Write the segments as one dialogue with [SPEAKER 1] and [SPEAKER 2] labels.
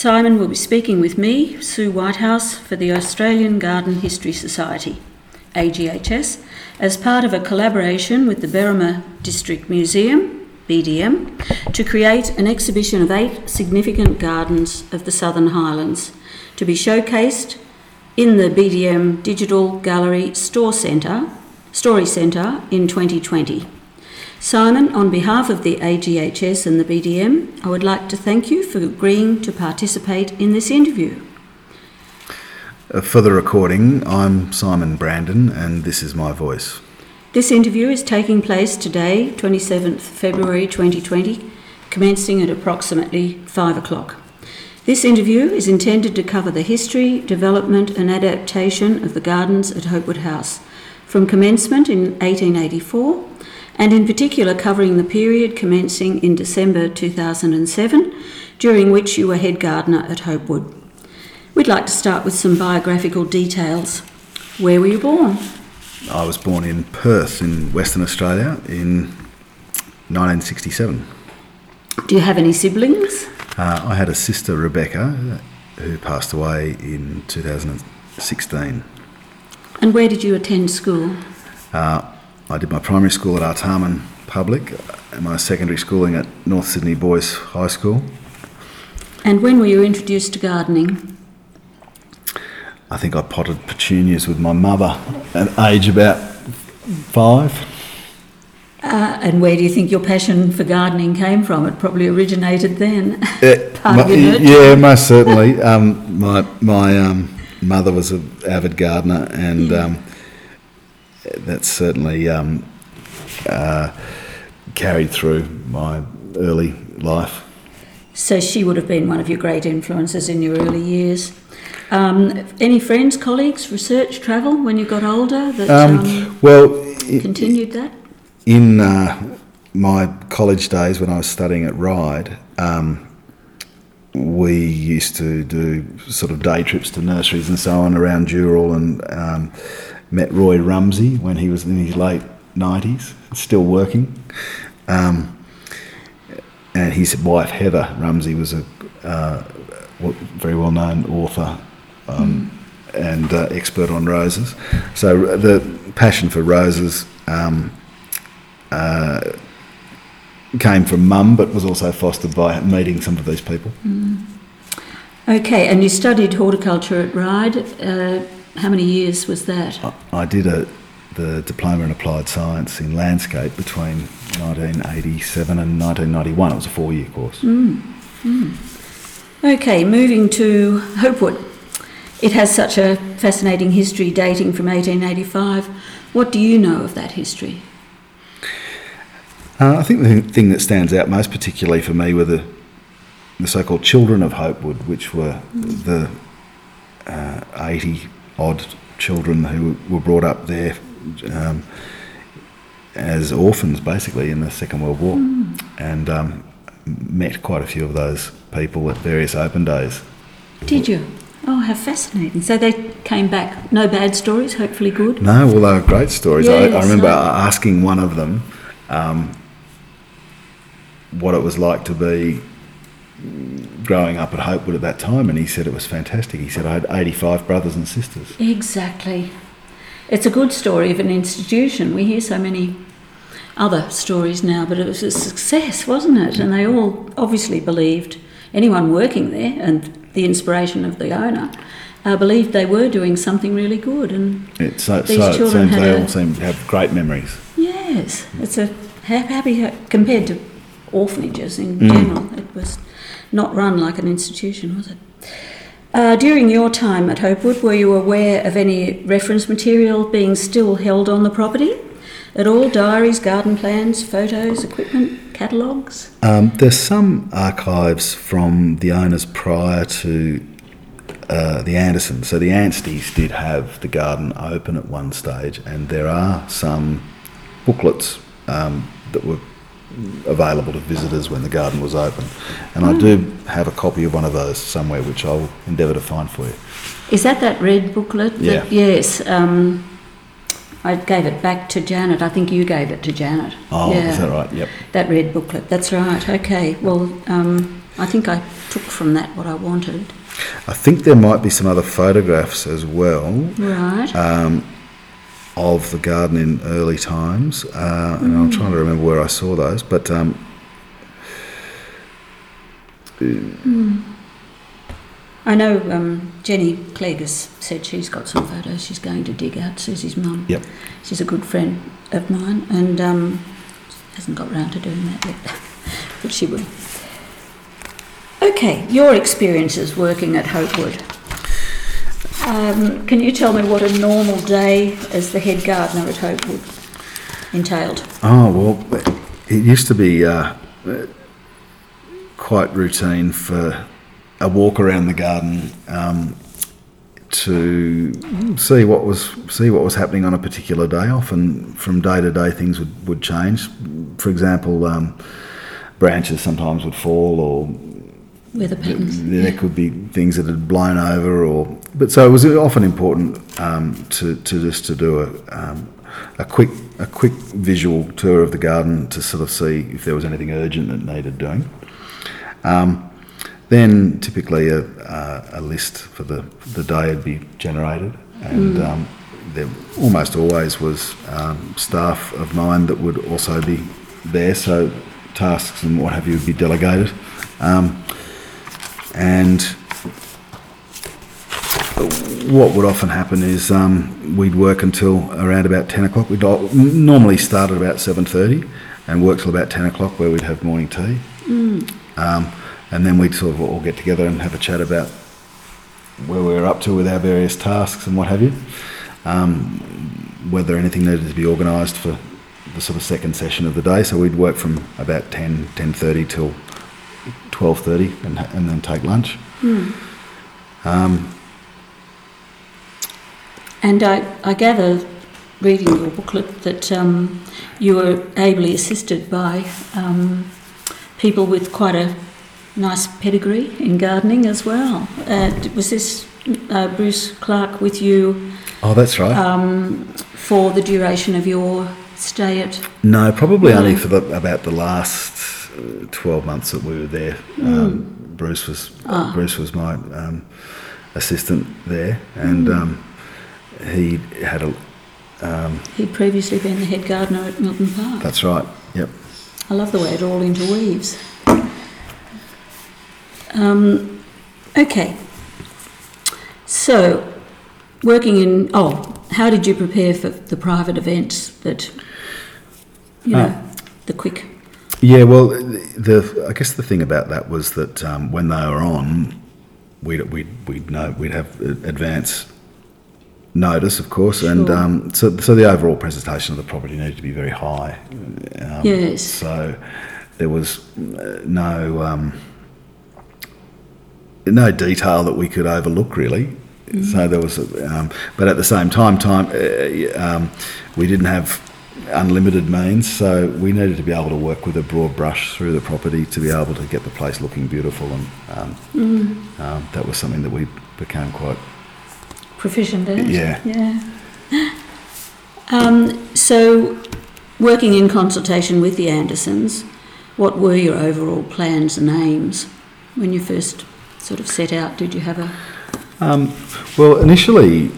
[SPEAKER 1] Simon will be speaking with me, Sue Whitehouse, for the Australian Garden History Society, AGHS, as part of a collaboration with the Berrima District Museum, BDM, to create an exhibition of 8 significant gardens of the Southern Highlands to be showcased in the BDM Digital Gallery Story Centre in 2020. Simon, on behalf of the AGHS and the BDM, I would like to thank you for agreeing to participate in this interview.
[SPEAKER 2] For the recording, I'm Simon Brandon and this is my voice.
[SPEAKER 1] This interview is taking place today, 27th February 2020, commencing at approximately 5 o'clock. This interview is intended to cover the history, development and adaptation of the gardens at Hopewood House, from commencement in 1884, and in particular covering the period commencing in December 2007, during which you were head gardener at Hopewood. We'd like to start with some biographical details. Where were you born?
[SPEAKER 2] I was born in Perth in Western Australia in 1967.
[SPEAKER 1] Do you have any siblings?
[SPEAKER 2] I had a sister, Rebecca, who passed away in 2016.
[SPEAKER 1] And where did you attend school?
[SPEAKER 2] I did my primary school at Artarmon Public and my secondary schooling at North Sydney Boys High School.
[SPEAKER 1] And when were you introduced to gardening?
[SPEAKER 2] I think I potted petunias with my mother at age about 5.
[SPEAKER 1] And where do you think your passion for gardening came from? It probably originated then.
[SPEAKER 2] Yeah, most certainly. My mother was an avid gardener, and that certainly carried through my early life.
[SPEAKER 1] So she would have been one of your great influences in your early years. Any friends, colleagues, research, travel when you got older that continued that?
[SPEAKER 2] In my college days when I was studying at Ryde, we used to do sort of day trips to nurseries and so on around Dural, and met Roy Rumsey when he was in his late 90s, still working. And his wife Heather Rumsey was a very well-known author and expert on roses. So the passion for roses came from Mum, but was also fostered by meeting some of these people.
[SPEAKER 1] Okay, and you studied horticulture at Ryde. How many years was that?
[SPEAKER 2] I did the Diploma in Applied Science in Landscape between 1987 and 1991. It was a 4-year course.
[SPEAKER 1] Okay, moving to Hopewood. It has such a fascinating history dating from 1885. What do you know of that history?
[SPEAKER 2] I think the thing that stands out most particularly for me were the so-called children of Hopewood, which were the 80-odd children who were brought up there as orphans, basically, in the Second World War, and met quite a few of those people at various open days.
[SPEAKER 1] Did you? Oh, how fascinating. So they came back, no bad stories, hopefully good?
[SPEAKER 2] No, well, they were great stories.
[SPEAKER 1] Yes,
[SPEAKER 2] I remember asking one of them what it was like to be growing up at Hopewood at that time, and he said it was fantastic. He said, I had 85 brothers and sisters. Exactly.
[SPEAKER 1] It's a good story of an institution. We hear so many other stories now, but it was a success, wasn't it? And they all obviously believed, anyone working there and the inspiration of the owner, believed they were doing something really good. And
[SPEAKER 2] it seems they all seem to have great memories.
[SPEAKER 1] Yes, it's a happy, compared to orphanages in general. It was not run like an institution, was it? During your time at Hopewood, were you aware of any reference material being still held on the property? At all, diaries, garden plans, photos, equipment, catalogues?
[SPEAKER 2] There's some archives from the owners prior to the Andersons. So the Anstey's did have the garden open at one stage, and there are some booklets that were available to visitors when the garden was open. And I do have a copy of one of those somewhere, which I'll endeavour to find for you.
[SPEAKER 1] Is that red booklet?
[SPEAKER 2] Yeah.
[SPEAKER 1] Yes. I gave it back to Janet. I think you gave it to Janet.
[SPEAKER 2] Oh, yeah. Is that right? Yep.
[SPEAKER 1] That red booklet. That's right. Okay. Well, I think I took from that what I wanted.
[SPEAKER 2] I think there might be some other photographs as well.
[SPEAKER 1] Right.
[SPEAKER 2] Of the garden in early times, and I'm trying to remember where I saw those, but
[SPEAKER 1] I know Jenny Clegg has said she's got some photos she's going to dig out, Susie's mum.
[SPEAKER 2] Yep.
[SPEAKER 1] She's a good friend of mine and hasn't got round to doing that yet, but she will. Okay, your experiences working at Hopewood. Can you tell me what a normal day as the head gardener at Hopewood entailed?
[SPEAKER 2] Oh, well, it used to be quite routine for a walk around the garden to see what was happening on a particular day. Often from day to day things would change. For example, branches sometimes would fall, or
[SPEAKER 1] Weather patterns.
[SPEAKER 2] there could be things that had blown over, but so it was often important to do a quick visual tour of the garden to sort of see if there was anything urgent that needed doing. Then typically a list for the day would be generated, and there almost always was staff of mine that would also be there, so tasks and what have you would be delegated. And what would often happen is we'd work until around about 10 o'clock. We'd normally start at about 7:30 and work till about 10 o'clock, where we'd have morning tea. And then we'd sort of all get together and have a chat about where we were up to with our various tasks and what have you, whether anything needed to be organised for the sort of second session of the day. So we'd work from about 10:30 till 12:30 and then take lunch.
[SPEAKER 1] And I gather, reading your booklet, that you were ably assisted by people with quite a nice pedigree in gardening as well. Was this Bruce Clark with you?
[SPEAKER 2] Oh, that's right.
[SPEAKER 1] For the duration of your stay at?
[SPEAKER 2] No, probably only for about the last 12 months that we were there. Bruce was my assistant there, and he had
[SPEAKER 1] he'd previously been the head gardener at Milton Park.
[SPEAKER 2] That's right. Yep.
[SPEAKER 1] I love the way it all interweaves. Okay. So, working in how did you prepare for the private events that the quick?
[SPEAKER 2] Yeah, well, I guess the thing about that was that when they were on, we'd have advance notice, of course,
[SPEAKER 1] sure.
[SPEAKER 2] And so the overall presentation of the property needed to be very high.
[SPEAKER 1] Yes.
[SPEAKER 2] So there was no detail that we could overlook, really. So there was, but at the same time, we didn't have unlimited means, so we needed to be able to work with a broad brush through the property to be able to get the place looking beautiful, and that was something that we became quite
[SPEAKER 1] proficient at.
[SPEAKER 2] Yeah.
[SPEAKER 1] So, working in consultation with the Andersons, what were your overall plans and aims when you first sort of set out? Did you have a...
[SPEAKER 2] Well, initially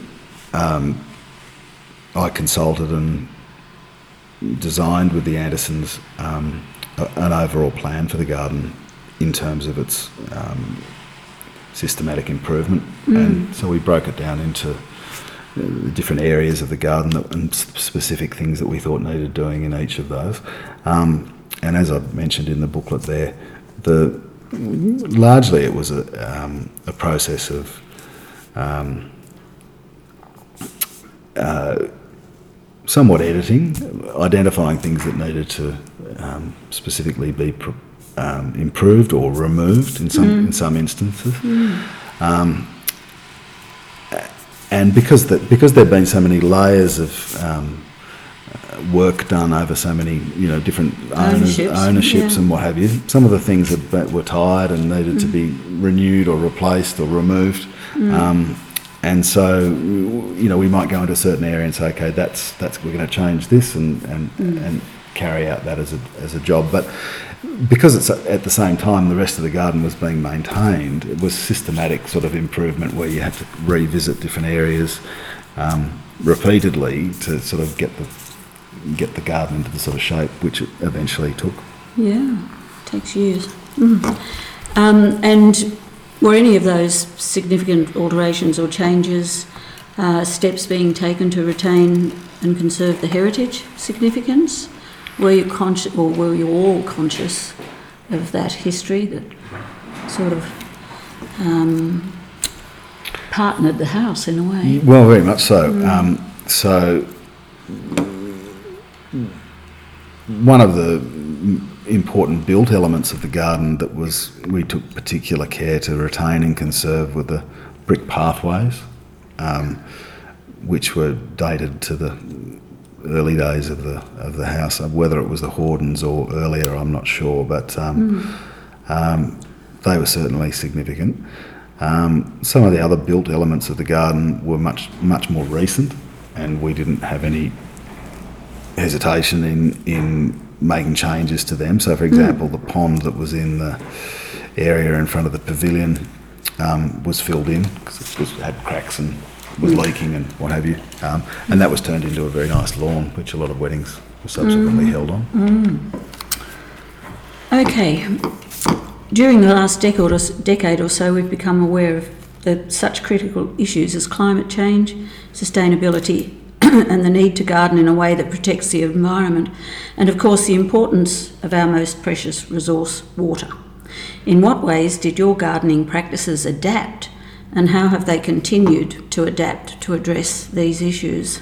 [SPEAKER 2] I consulted and designed with the Andersons an overall plan for the garden in terms of its systematic improvement, and so we broke it down into the different areas of the garden and specific things that we thought needed doing in each of those. And as I mentioned in the booklet there, largely it was a process of somewhat editing, identifying things that needed to specifically be improved or removed in some instances, and because there'd been so many layers of work done over so many different ownerships and what have you, some of the things that were tired and needed to be renewed or replaced or removed. And so, we might go into a certain area and say, okay, that's we're going to change this, and carry out that as a job. But because it's at the same time the rest of the garden was being maintained, it was systematic sort of improvement where you had to revisit different areas repeatedly to sort of get the garden into the sort of shape which it eventually took.
[SPEAKER 1] Yeah, takes years. And were any of those significant alterations or changes steps being taken to retain and conserve the heritage significance? Were you conscious, or were you all conscious of that history that sort of partnered the house in a way?
[SPEAKER 2] Well, very much so. So one of the important built elements of the garden that we took particular care to retain and conserve were the brick pathways, which were dated to the early days of the house. Whether it was the Hordens or earlier, I'm not sure, but they were certainly significant. Some of the other built elements of the garden were much more recent, and we didn't have any hesitation in making changes to them. So, for example, the pond that was in the area in front of the pavilion was filled in because it had cracks and was leaking and what have you, and that was turned into a very nice lawn, which a lot of weddings were subsequently held on.
[SPEAKER 1] Okay. During the last decade or so, we've become aware of such critical issues as climate change, sustainability, and the need to garden in a way that protects the environment, and of course the importance of our most precious resource, water. In what ways did your gardening practices adapt, and how have they continued to adapt to address these issues?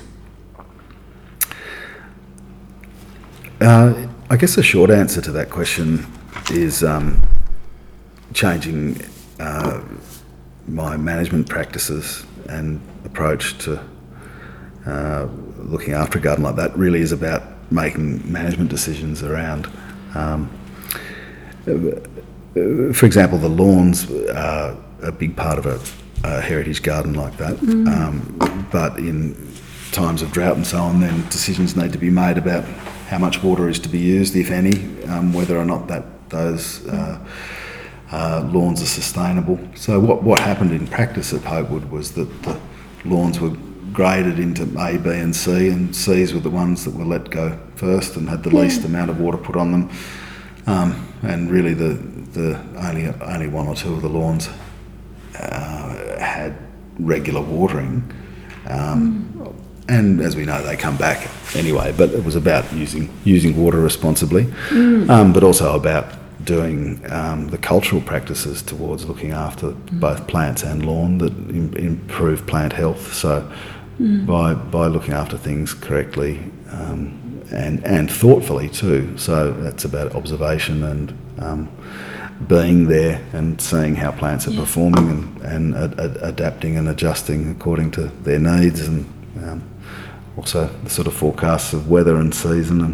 [SPEAKER 2] I guess the short answer to that question is changing my management practices and approach to looking after a garden like that. Really is about making management decisions around, for example, the lawns are a big part of a heritage garden like that, but in times of drought and so on, then decisions need to be made about how much water is to be used, if any, whether or not those lawns are sustainable. So what happened in practice at Hopewood was that the lawns were graded into A, B and C, and C's were the ones that were let go first and had the least amount of water put on them, and really the only one or two of the lawns had regular watering, and as we know they come back anyway, but it was about using water responsibly, but also about doing the cultural practices towards looking after both plants and lawn that improve plant health. So by looking after things correctly and thoughtfully too. So that's about observation and being there and seeing how plants are performing and adapting and adjusting according to their needs, and also the sort of forecasts of weather and season.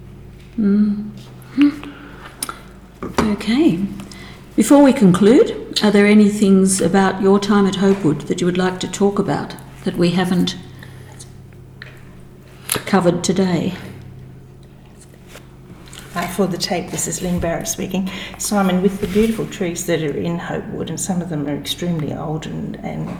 [SPEAKER 1] Okay. Before we conclude, are there any things about your time at Hopewood that you would like to talk about that we haven't covered today?
[SPEAKER 3] For the tape, this is Lynn Barrett speaking. Simon, with the beautiful trees that are in Hopewood, and some of them are extremely old and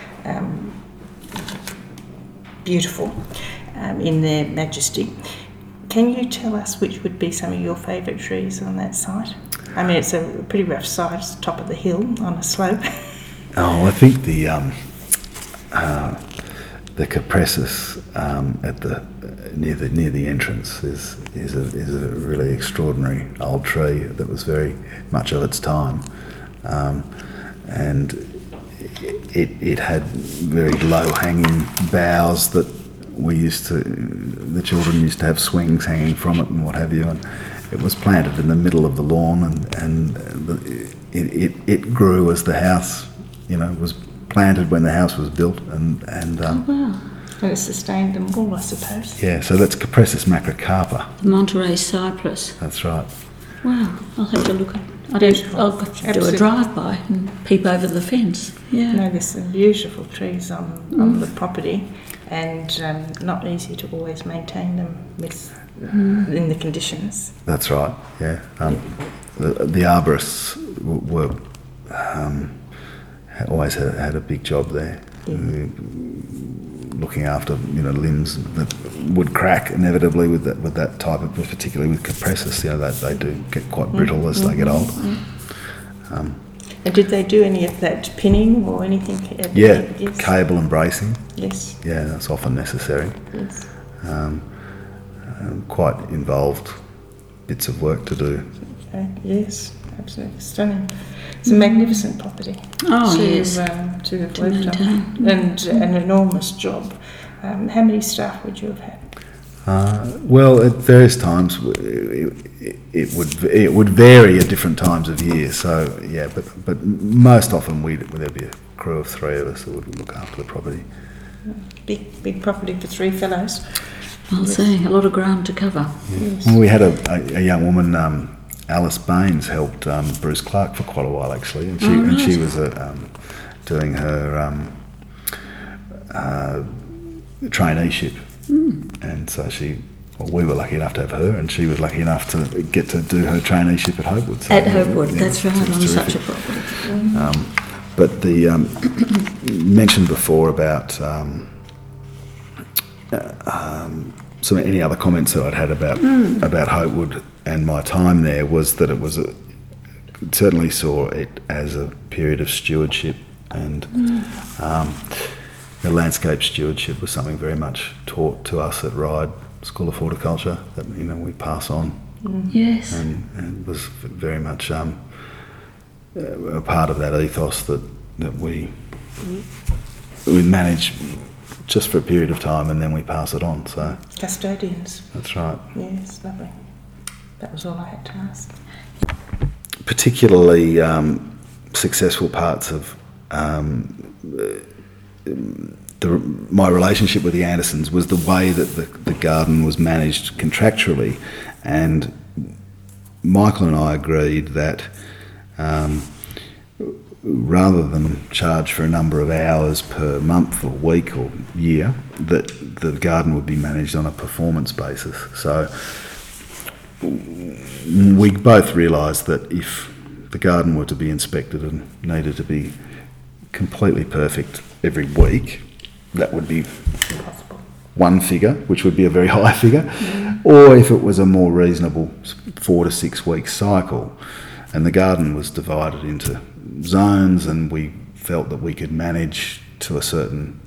[SPEAKER 3] beautiful in their majesty, can you tell us which would be some of your favourite trees on that site? I mean, it's a pretty rough site, it's top of the hill on a slope.
[SPEAKER 2] Oh, I think the Cupressus at near the entrance is a really extraordinary old tree that was very much of its time, and it had very low hanging boughs that the children used to have swings hanging from it and what have you, and it was planted in the middle of the lawn, and it grew as the house, was planted when the house was built, and
[SPEAKER 1] Oh, wow.
[SPEAKER 3] And it sustained them all, I suppose.
[SPEAKER 2] yeah, so that's Cupressus macrocarpa.
[SPEAKER 1] The Monterey cypress.
[SPEAKER 2] That's right.
[SPEAKER 1] Wow, I'll have to look at it.
[SPEAKER 3] Beautiful.
[SPEAKER 1] I'll do a drive-by and peep over the fence. Yeah.
[SPEAKER 3] No, there's some beautiful trees on the property, and not easy to always maintain them in the conditions.
[SPEAKER 2] That's right. Yeah. The arborists were always had a big job there, looking after limbs that would crack inevitably with that type of, particularly with Cupressus. They do get quite brittle as they get old.
[SPEAKER 3] And did they do any of that pinning or anything?
[SPEAKER 2] Yeah,
[SPEAKER 3] Yes.
[SPEAKER 2] cable and bracing.
[SPEAKER 3] Yes.
[SPEAKER 2] Yeah, that's often necessary.
[SPEAKER 3] Yes.
[SPEAKER 2] Quite involved bits of work to do.
[SPEAKER 3] Yes, absolutely stunning. It's a magnificent property to have worked on, and an enormous job. How many staff would you have had?
[SPEAKER 2] Well, at various times it would vary at different times of year. So yeah, but most often there'd be a crew of 3 of us that would look after the property.
[SPEAKER 3] Big property for 3 fellows.
[SPEAKER 1] I'll say, a lot of ground to cover.
[SPEAKER 3] Yes.
[SPEAKER 2] Well, we had a young woman, Alice Baines, helped Bruce Clark for quite a while actually, and she was doing her traineeship, and so we were lucky enough to have her, and she was lucky enough to get to do her traineeship at Hopewood. So,
[SPEAKER 1] At Hopewood, that's right, on
[SPEAKER 2] terrific.
[SPEAKER 1] such a property.
[SPEAKER 2] But the mentioned before about any other comments that I'd had about Hopewood and my time there was that it was certainly saw it as a period of stewardship, and the landscape stewardship was something very much taught to us at Ryde School of Horticulture that we pass on.
[SPEAKER 1] Yes.
[SPEAKER 2] And was very much a part of that ethos that we manage just for a period of time and then we pass it on. So
[SPEAKER 3] Custodians.
[SPEAKER 2] that's right.
[SPEAKER 3] Yes, lovely. That was all I had to ask.
[SPEAKER 2] Particularly successful parts of my relationship with the Andersons was the way that the garden was managed contractually, and Michael and I agreed that rather than charge for a number of hours per month or week or year, that the garden would be managed on a performance basis. So we both realised that if the garden were to be inspected and needed to be completely perfect every week, that would be one figure, which would be a very high figure, or if it was a more reasonable 4 to 6 week cycle, and the garden was divided into zones, and we felt that we could manage to a certain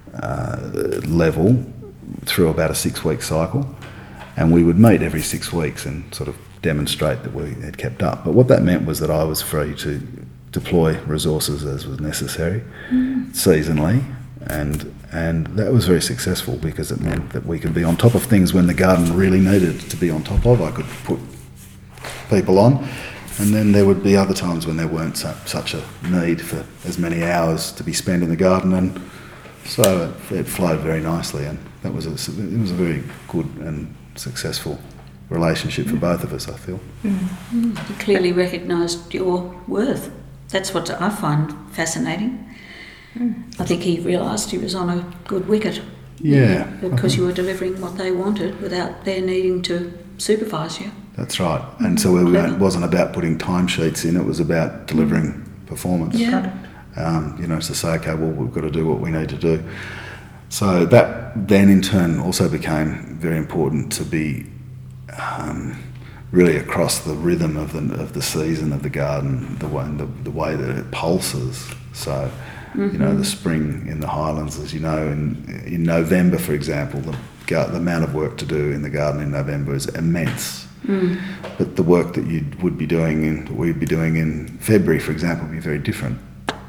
[SPEAKER 2] level through about a 6 week cycle, and we would meet every 6 weeks and sort of demonstrate that we had kept up. But what that meant was that I was free to deploy resources as was necessary seasonally, and that was very successful because it meant that we could be on top of things when the garden really needed to be on top of. I could put people on, and then there would be other times when there weren't such a need for as many hours to be spent in the garden, and so it flowed very nicely, and it was a very good and successful relationship for both of us, I feel.
[SPEAKER 1] You clearly recognised your worth. That's what I find fascinating. I think he realised he was on a good wicket.
[SPEAKER 2] Yeah.
[SPEAKER 1] Because you were delivering what they wanted without their needing to supervise you.
[SPEAKER 2] That's right. And so it wasn't about putting timesheets in, it was about delivering performance.
[SPEAKER 1] Yeah.
[SPEAKER 2] To say, okay, well, we've got to do what we need to do. So that then in turn also became very important to be really across the rhythm of the season of the garden, the way that it pulses. So, the spring in the Highlands, as you know, in November, for example, the amount of work to do in the garden in November is immense. But the work that we'd be doing in February, for example, would be very different.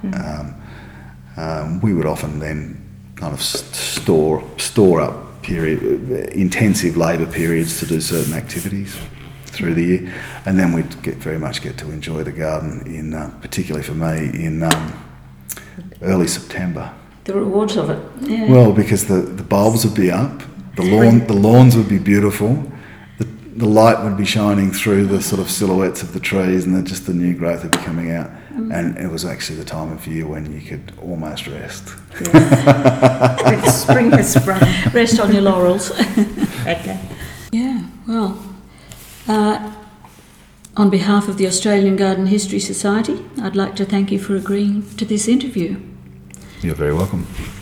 [SPEAKER 2] We would often then kind of store up intensive labour periods to do certain activities through the year, and then we'd very much get to enjoy the garden in, particularly for me, in early September.
[SPEAKER 1] The rewards of it. Yeah.
[SPEAKER 2] Well, because the bulbs would be up, the lawns would be beautiful, the light would be shining through the sort of silhouettes of the trees, and just the new growth would be coming out, And it was actually the time of year when you could almost rest.
[SPEAKER 3] Yes. Spring has sprung.
[SPEAKER 1] Rest on your laurels.
[SPEAKER 3] Okay.
[SPEAKER 1] Yeah, well, on behalf of the Australian Garden History Society, I'd like to thank you for agreeing to this interview.
[SPEAKER 2] You're very welcome.